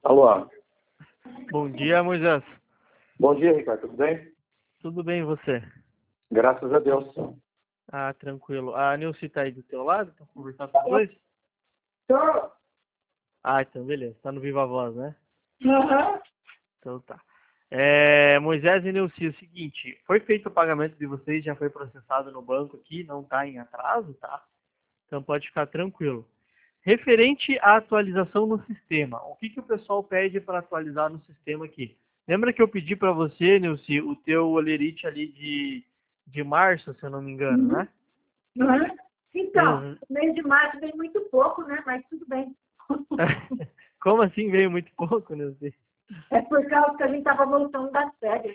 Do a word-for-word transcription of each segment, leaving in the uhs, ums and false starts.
Alô. Bom dia, Moisés. Bom dia, Ricardo. Tudo bem? Tudo bem, e você? Graças a Deus. Ah, tranquilo. A Nilce tá aí do teu lado? Tá conversando com os dois? Tô. Ah, então beleza. Tá no Viva Voz, né? Uhum. Então tá. É, Moisés e Nilce, é o seguinte, foi feito o pagamento de vocês, já foi processado no banco aqui, não tá em atraso, tá? Então pode ficar tranquilo. Referente à atualização no sistema, o que, que o pessoal pede para atualizar no sistema aqui? Lembra que eu pedi para você, Nilce, o teu olerite ali de, de março, se eu não me engano, Uhum. né? Uhum. Então, Ex- o mês de março vem muito pouco, né? Mas tudo bem. Como assim veio muito pouco, Nilce? É por causa que a gente estava voltando das férias.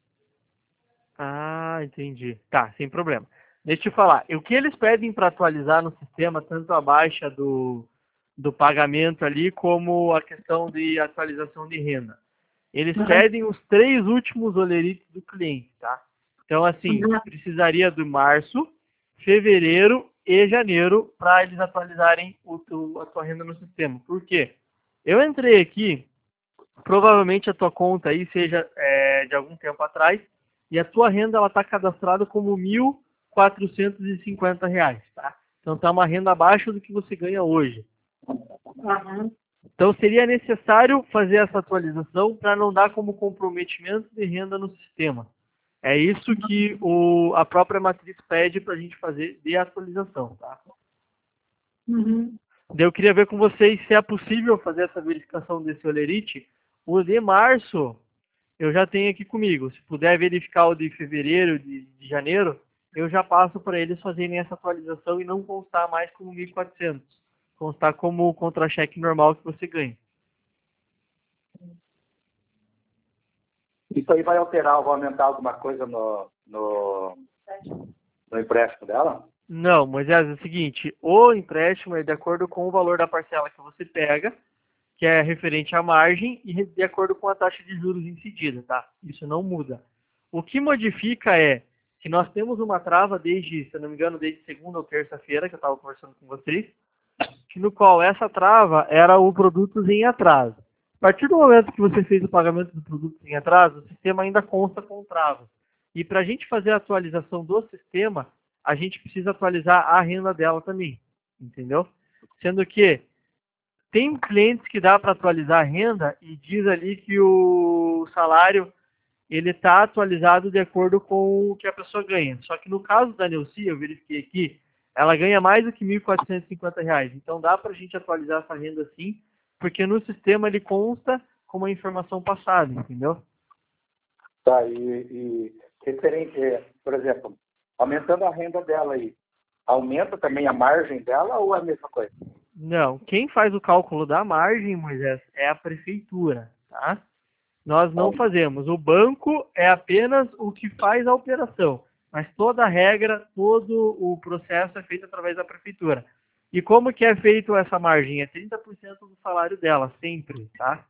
Ah, entendi. Tá, sem problema. Deixa eu te falar. O que eles pedem para atualizar no sistema, tanto a baixa do, do pagamento ali, como a questão de atualização de renda? Eles Uhum. pedem os três últimos olerites do cliente, tá? Então, assim, Uhum. precisaria do março, fevereiro e janeiro para eles atualizarem o, tu- a tua renda no sistema. Por quê? Eu entrei aqui, provavelmente a tua conta aí seja é, de algum tempo atrás, e a tua renda ela está cadastrada como mil quatrocentos e cinquenta reais, tá? Então tá uma renda abaixo do que você ganha hoje. Uhum. Então seria necessário fazer essa atualização para não dar como comprometimento de renda no sistema. É isso que o, a própria matriz pede para a gente fazer de atualização, tá? Uhum. Daí eu queria ver com vocês se é possível fazer essa verificação desse olerite. O de março eu já tenho aqui comigo. Se puder verificar o de fevereiro, de, de janeiro, eu já passo para eles fazerem essa atualização e não constar mais como mil e quatrocentos. Constar como o contra-cheque normal que você ganha. Isso aí vai alterar, vai aumentar alguma coisa no, no, no empréstimo dela? Não, Moisés, é o seguinte, o empréstimo é de acordo com o valor da parcela que você pega, que é referente à margem, e de acordo com a taxa de juros incidida, tá? Isso não muda. O que modifica é que nós temos uma trava desde, se eu não me engano, desde segunda ou terça-feira, que eu estava conversando com vocês, que no qual essa trava era o produtos em atraso. A partir do momento que você fez o pagamento do produto em atraso, o sistema ainda consta com travas. E para a gente fazer a atualização do sistema, a gente precisa atualizar a renda dela também, entendeu? Sendo que tem clientes que dá para atualizar a renda e diz ali que o salário ele está atualizado de acordo com o que a pessoa ganha. Só que no caso da Neuci, eu verifiquei aqui, ela ganha mais do que mil quatrocentos e cinquenta reais. Então dá para a gente atualizar essa renda sim, porque no sistema ele consta com uma informação passada, entendeu? Tá, e, e referente, é, por exemplo, aumentando a renda dela aí, aumenta também a margem dela ou é a mesma coisa? Não, quem faz o cálculo da margem, Moisés, é a prefeitura, tá? Nós não fazemos. O banco é apenas o que faz a operação, mas toda a regra, todo o processo é feito através da prefeitura. E como que é feito essa margem? É trinta por cento do salário dela, sempre, tá?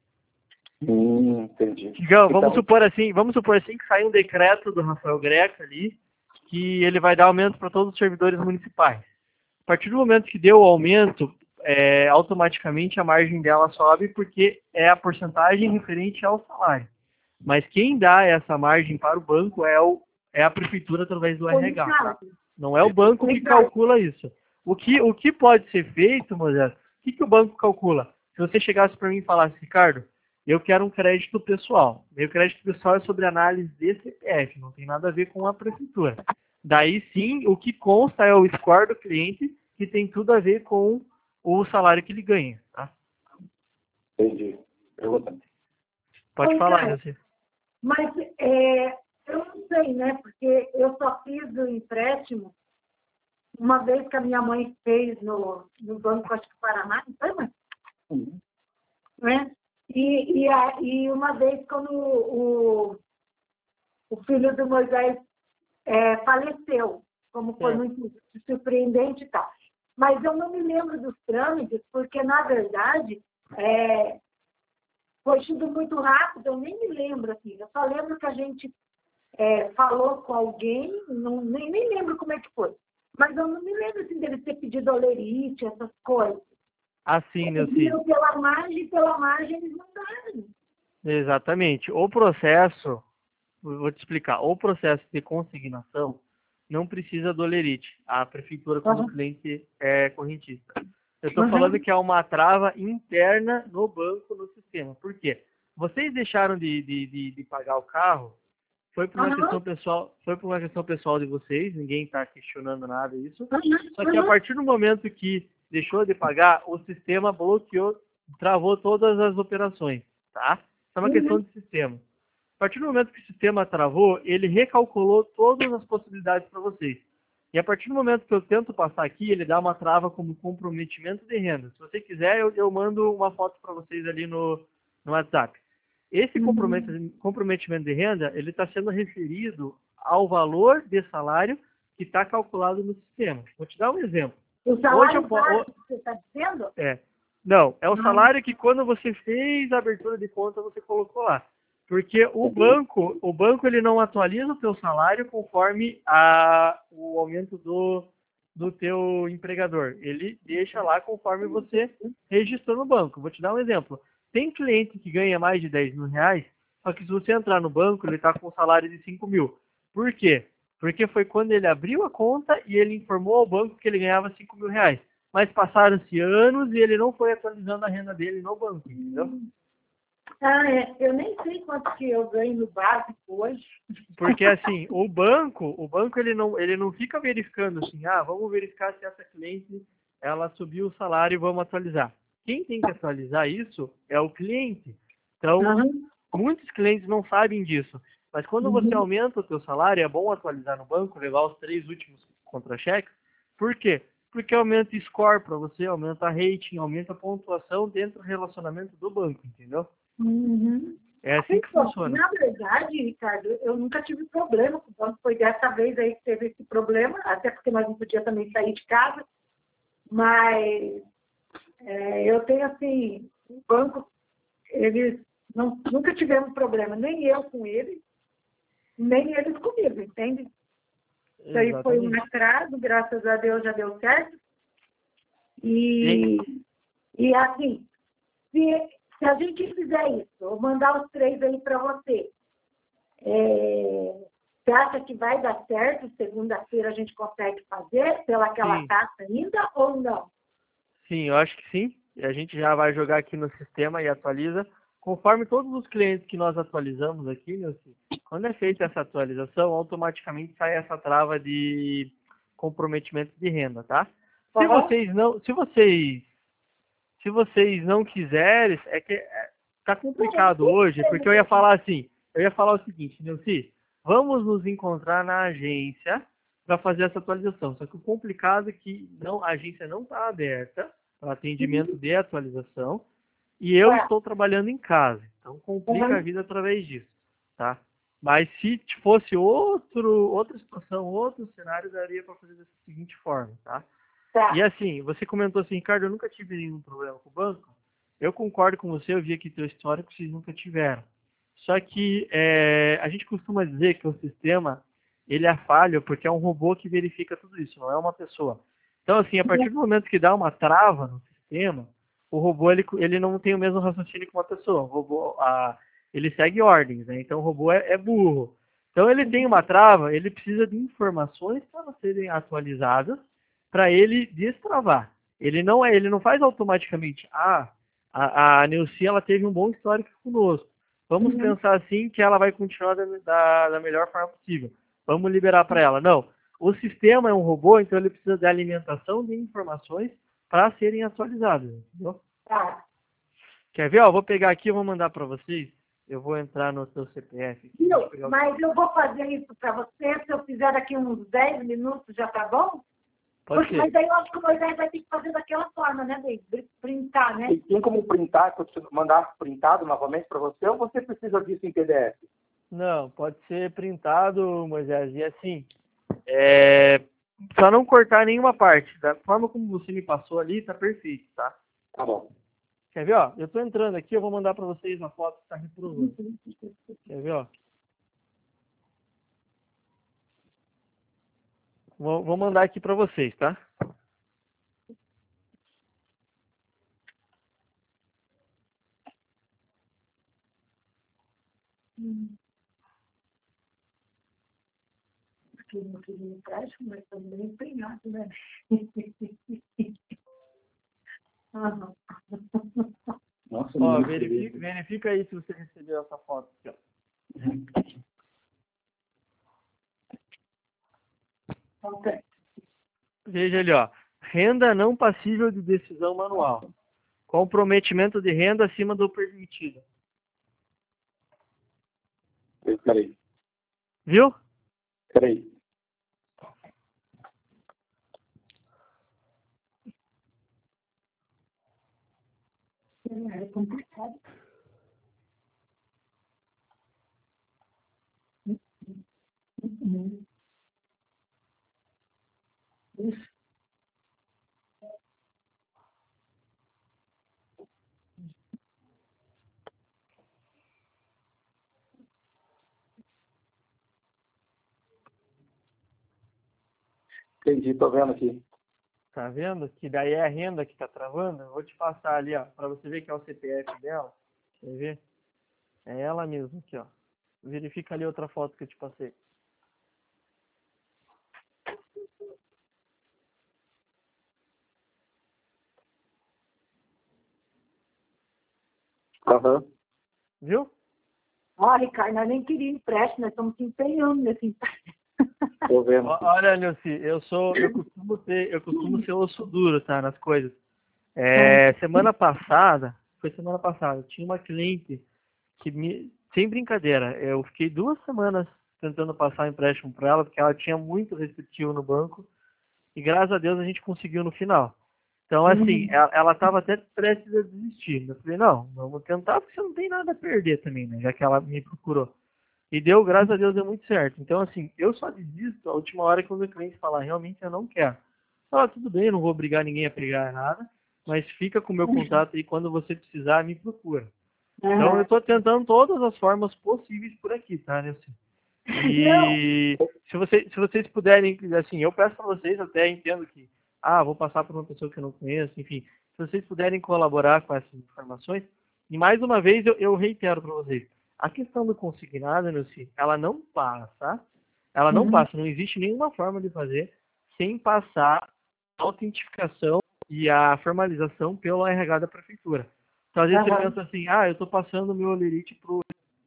Hum, entendi. Digamos, vamos Então, supor assim, vamos supor assim que sai um decreto do Rafael Greca ali, que ele vai dar aumento para todos os servidores municipais. A partir do momento que deu o aumento, é, automaticamente a margem dela sobe porque é a porcentagem referente ao salário. Mas quem dá essa margem para o banco é, o, é a prefeitura através do Ô, R H. Tá? Ricardo, Não é o banco que Ricardo, calcula isso. O que, o que pode ser feito, Moisés, o que, que o banco calcula? Se você chegasse para mim e falasse, Ricardo, eu quero um crédito pessoal. Meu crédito pessoal é sobre análise de C P F, não tem nada a ver com a prefeitura. Daí sim, o que consta é o score do cliente, que tem tudo a ver com o salário que ele ganha. Tá? entendi. Pergunta. Pode ô, falar, Ricardo, Nancy. mas é, eu não sei, né? Porque eu só fiz o empréstimo uma vez que a minha mãe fez no, no Banco, acho que Paraná, não foi, mãe? Uhum. Né? E, e, a, e uma vez quando o, o filho do Moisés é, faleceu, como foi É. muito surpreendente e tal. Mas eu não me lembro dos trâmites, porque, na verdade, é, foi tudo muito rápido, eu nem me lembro, assim. Eu só lembro que a gente é, falou com alguém, não, nem, nem lembro como é que foi. Mas eu não me lembro, assim, dele ter pedido olerite, essas coisas. Assim, Eles Neuci. viram pela margem, e pela margem eles mandaram. Exatamente. O processo, vou te explicar, o processo de consignação não precisa do Olerite. A prefeitura, quando Uhum. o cliente é correntista. Eu estou Uhum. falando que é uma trava interna no banco, no sistema. Por quê? Vocês deixaram de, de, de, de pagar o carro, foi por uma Uhum. questão pessoal, foi por uma questão pessoal de vocês, ninguém está questionando nada disso. Uhum. Só que a Uhum. partir do momento que deixou de pagar, o sistema bloqueou, travou todas as operações, tá? É uma questão Uhum. de sistema. A partir do momento que o sistema travou, ele recalculou todas as possibilidades para vocês. E a partir do momento que eu tento passar aqui, ele dá uma trava como comprometimento de renda. Se você quiser, eu, eu mando uma foto para vocês ali no, no WhatsApp. Esse Uhum. comprometimento de renda, ele está sendo referido ao valor de salário que está calculado no sistema. Vou te dar um exemplo. O Hoje eu salário posso... base que você está dizendo? É. Não, é o Não. salário que quando você fez a abertura de conta, você colocou lá. Porque o banco, o banco ele não atualiza o teu salário conforme a, o aumento do, do teu empregador. Ele deixa lá conforme você registrou no banco. Vou te dar um exemplo. Tem cliente que ganha mais de dez mil reais, só que se você entrar no banco, ele está com um salário de cinco mil. Por quê? Porque foi quando ele abriu a conta e ele informou ao banco que ele ganhava cinco mil reais. Mas passaram-se anos e ele não foi atualizando a renda dele no banco, entendeu? Ah, é. Eu nem sei quanto que eu ganho no básico hoje. Porque assim, o banco, o banco ele não, ele não fica verificando assim, ah, vamos verificar se essa cliente ela subiu o salário e vamos atualizar. Quem tem que atualizar isso é o cliente. Então, Uhum. muitos clientes não sabem disso. Mas quando você Uhum. aumenta o teu salário, é bom atualizar no banco, levar os três últimos contra-cheques. Por quê? Porque aumenta o score para você, aumenta a rating, aumenta a pontuação dentro do relacionamento do banco, entendeu? Uhum. É assim que Então, funciona. na verdade, Ricardo, eu nunca tive problema com o banco. Foi dessa vez aí que teve esse problema, até porque nós não podíamos também sair de casa. Mas é, eu tenho, assim, o banco, eles não, nunca tivemos problema, nem eu com eles, nem eles comigo, entende? Isso aí foi um Exatamente. atraso, graças a Deus já deu certo. Tem, E, e assim, se, se a gente fizer isso, eu mandar os três aí para você, é, você acha que vai dar certo? Segunda-feira a gente consegue fazer pelaquela sim, taxa ainda ou não? sim, eu acho que sim. E a gente já vai jogar aqui no sistema e atualiza. Conforme todos os clientes que nós atualizamos aqui, Nilce, quando é feita essa atualização, automaticamente sai essa trava de comprometimento de renda, tá? Se Uhum. vocês não, se vocês, se vocês não quiserem, é que é, tá complicado hoje, porque eu ia falar assim, eu ia falar o seguinte, Nilce, vamos nos encontrar na agência para fazer essa atualização. Só que o complicado é que não, a agência não está aberta para atendimento de atualização e eu Tá. estou trabalhando em casa. Então complica a Uhum. vida através disso, tá? Mas se fosse outro, outra situação, outro cenário, daria para fazer da seguinte forma, tá? E Tá. assim, você comentou assim, Ricardo, eu nunca tive nenhum problema com o banco. Eu concordo com você, eu vi aqui teu histórico, vocês nunca tiveram. Só que é, a gente costuma dizer que o sistema, ele é falho porque é um robô que verifica tudo isso, não é uma pessoa. Então, assim, a partir do momento que dá uma trava no sistema, o robô, ele, ele não tem o mesmo raciocínio que uma pessoa. O robô, a, ele segue ordens, né? Então, o robô é, é burro. Então, ele tem uma trava, ele precisa de informações para serem atualizadas para ele destravar. Ele não é, ele não faz automaticamente, ah, a, a Neuci, ela teve um bom histórico conosco. Vamos Uhum. pensar assim que ela vai continuar da, da, da melhor forma possível. Vamos liberar para ela. Não. O sistema é um robô, então ele precisa de alimentação de informações para serem atualizadas. Entendeu? Tá. Quer ver? Ó, vou pegar aqui e vou mandar para vocês. Eu vou entrar no seu C P F. Aqui, deixa eu Viu? pegar o... Mas eu vou fazer isso para você, se eu fizer daqui uns dez minutos, já tá bom? Pode Porque, ser. mas aí eu acho que o Moisés vai ter que fazer daquela forma, né, David? Printar, né? E tem como printar, que eu te mandar printado novamente para você, ou você precisa disso em P D F? Não, pode ser printado, Moisés. E assim, é... só não cortar nenhuma parte. Da forma como você me passou ali, tá perfeito, tá? Tá bom. Quer ver, ó? Eu tô entrando aqui, eu vou mandar para vocês a foto que tá reprovando. Quer ver, ó? Vou, vou mandar aqui para vocês, tá? Hum. Porque não queria empréstimo, mas também empenhado, né? Aham. Nossa, Ó, muito verifica, feliz. verifica aí se você recebeu essa foto aqui, ó. Ok. Veja ali, ó. Renda não passível de decisão manual. Comprometimento de renda acima do permitido. Peraí, Viu? peraí. É complicado. Uhum. Isso. Entendi, tô vendo aqui. Tá vendo? Que daí é a renda que tá travando. Eu vou te passar ali, ó, pra você ver que é o C P F dela. Quer ver? É ela mesma aqui, ó. Verifica ali outra foto que eu te passei. Aham, Viu? Ó, Ricardo, nós nem queríamos empréstimo, nós estamos se empenhando nesse empréstimo. tô vendo. Ó, olha, Nilce, eu sou, eu costumo ter, eu costumo ser osso duro, tá, nas coisas. É, semana passada, foi semana passada, tinha uma cliente que me, sem brincadeira, eu fiquei duas semanas tentando passar empréstimo para ela, porque ela tinha muito restritivo no banco, e graças a Deus a gente conseguiu no final. Então, assim, Uhum. ela estava até prestes a desistir. Eu falei, não, vamos tentar, porque você não tem nada a perder também, né? Já que ela me procurou. E deu, graças a Deus, deu muito certo. Então, assim, eu só desisto a última hora que o meu cliente falar, realmente eu não quero. Ah, tudo bem, eu não vou obrigar ninguém a pegar nada, mas fica com o meu contato aí, quando você precisar, me procura. Então, eu Aham. estou tentando todas as formas possíveis por aqui, tá, Nilce? Não. E se, você, se vocês puderem, assim, eu peço para vocês, até entendo que, ah, vou passar por uma pessoa que eu não conheço, enfim, se vocês puderem colaborar com essas informações, e mais uma vez eu, eu reitero para vocês, a questão do consignado, Nilce, ela não passa, ela não Uhum. passa, não existe nenhuma forma de fazer sem passar a autentificação e a formalização pelo R H da prefeitura. Então, às vezes você Aham. pensa assim, ah, eu estou passando o meu olerite para o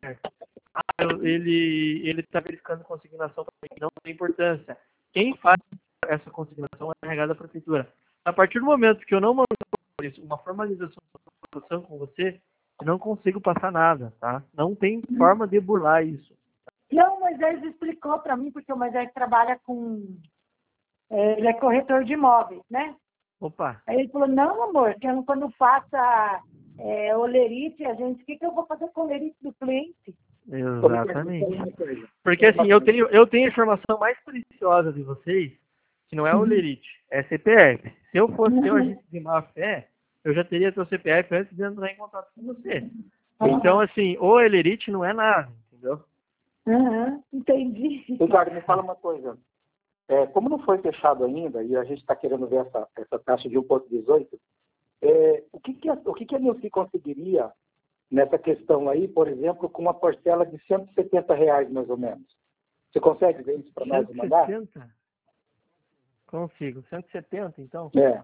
eu- ele ele está verificando consignação também, não tem importância. Quem faz essa consignação é a R H da prefeitura. A partir do momento que eu não mando uma formalização com você, eu não consigo passar nada, tá? Não tem forma de burlar isso. Não, o Moisés explicou para mim, porque o Moisés trabalha com... é, ele é corretor de imóveis, né? Opa, Aí ele falou, não, amor, que eu não- quando faça é, olerite, a gente, o que, que eu vou fazer com o olerite do cliente? exatamente. Porque assim, eu tenho, eu tenho a informação mais preciosa de vocês, que não é o Uhum. lerite, é C P F. Se eu fosse ter um Uhum. agente de má fé, eu já teria seu C P F antes de entrar em contato com você. Então, Aham. assim, o Elerite não é nada, entendeu? Aham. Entendi. Ricardo, me fala uma coisa. É, como não foi fechado ainda, e a gente está querendo ver essa, essa taxa de um vírgula dezoito, é, o que, que, a, o que, que a Nilce conseguiria nessa questão aí, por exemplo, com uma parcela de cento e setenta reais, mais ou menos? Você consegue ver isso para nós e mandar? cento e sessenta? Consigo. cento e setenta, então? É.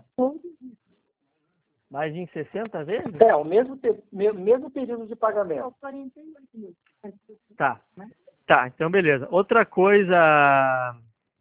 Mais em sessenta vezes? É, o mesmo, te- me- mesmo período de pagamento. quarenta e oito mil. Tá. Tá, então beleza. Outra coisa...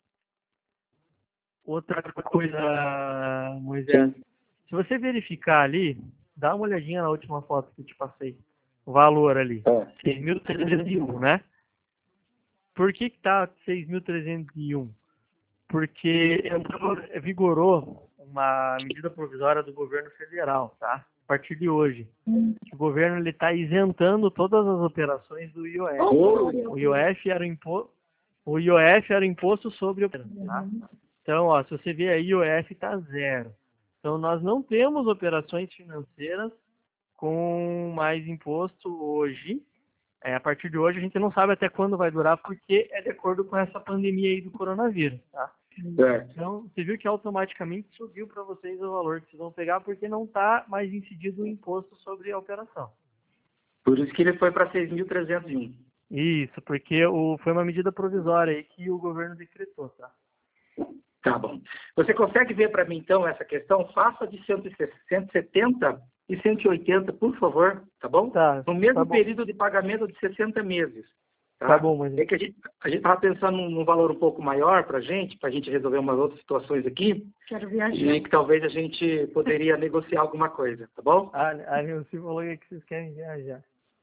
Outra coisa, Moisés. Sim. Se você verificar ali, dá uma olhadinha na última foto que eu te passei. O valor ali. É. seis mil trezentos e um, né? Por que que tá seis mil trezentos e um? Porque entrou, vigorou uma medida provisória do governo federal, tá? A partir de hoje. O governo está isentando todas as operações do I O F. O I O F era o, impo... o I O F era o imposto sobre operações, tá? Então, ó, se você ver aí, I O F está zero. Então, nós não temos operações financeiras com mais imposto hoje. É, a partir de hoje, a gente não sabe até quando vai durar, porque é de acordo com essa pandemia aí do coronavírus, tá? Certo. Então, você viu que automaticamente subiu para vocês o valor que vocês vão pegar, porque não está mais incidido o imposto sobre a operação. Por isso que ele foi para seis mil trezentos e um. Isso, porque o, foi uma medida provisória aí que o governo decretou, tá? Tá bom. Você consegue ver para mim, então, essa questão? Faça de cento e setenta e cento e oitenta, por favor, tá bom? Tá, no mesmo tá bom. período de pagamento de sessenta meses. Tá, tá bom, mas... É que a gente a estava pensando num, num valor um pouco maior para a gente, para a gente resolver umas outras situações aqui. Quero viajar. E que talvez a gente poderia negociar alguma coisa, tá bom? A, a Nilce falou que vocês querem viajar.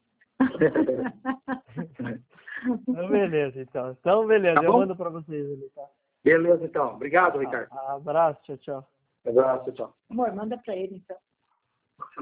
Então, beleza, então. Então, beleza, Tá eu bom? mando para vocês ali, tá? Beleza, então. Obrigado, Ricardo. Abraço, tchau, tchau. Abraço, tchau. Amor, manda para ele, então.